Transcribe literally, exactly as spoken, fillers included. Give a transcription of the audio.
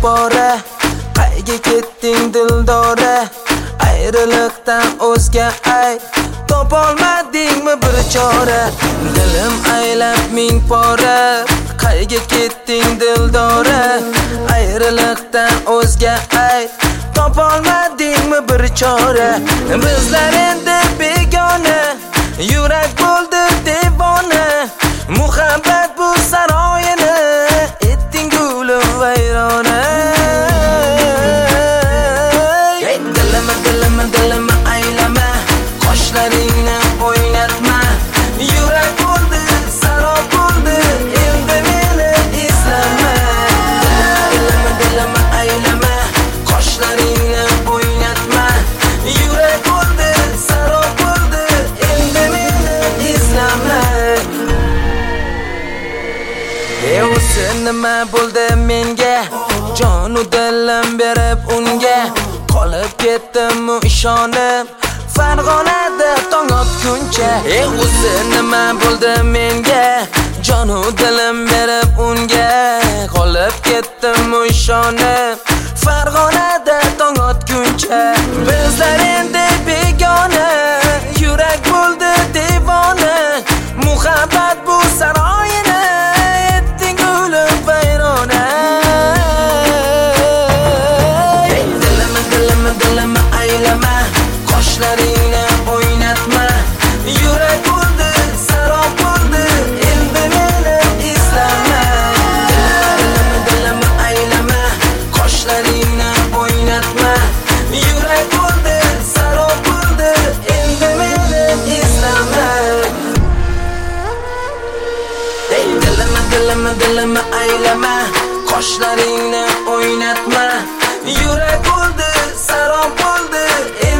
pora. Qayga ketding dildora? Ayriliqdan o'zga ay topolmadingmi bir chora? Dilim aylab ming pora. Qayga ketding dildora? Ayriliqdan o'zga ay topolmadingmi bir chora? Bizlar endi begona, yurak bo'ldi devona. Muhabbat bu saroyini etding guli vayrona. Dilima dilima dilima aylama, qoshlaringni o'ynatma. Yurak bo'ldi sarob bo'ldi, endi meni eslama. Dilima dilima aylama, qoshlaringni o'ynatma. Yurak bo'ldi sarob bo'ldi, endi meni eslama. Ey sen nima bo'ldi menga? Jonu dilim berib unga qolib ketdim ishonib Farg'onada tong otguncha. Ey sen nima bo'ldi menga? Jonu dilim berib unga qolib ketdim ishonib Farg'onada tong otguncha. Bizlar endi begona, yurak bo'ldi devona. Muhabbat bu saroyini etding guli vayrona. Dilima dilima dilima aylama, qoshlaringni o'ynatma. Yurak bo'ldi sarob bo'ldi, endi meni eslama. Dilima dilima aylama, qoshlaringni o'ynatma. Yurak bo'ldi sarob bo'ldi, endi meni eslama. Dilima dilima dilima aylama, qoshlaringni o'ynatma. Yurak bo'ldi sarob bo'ldi.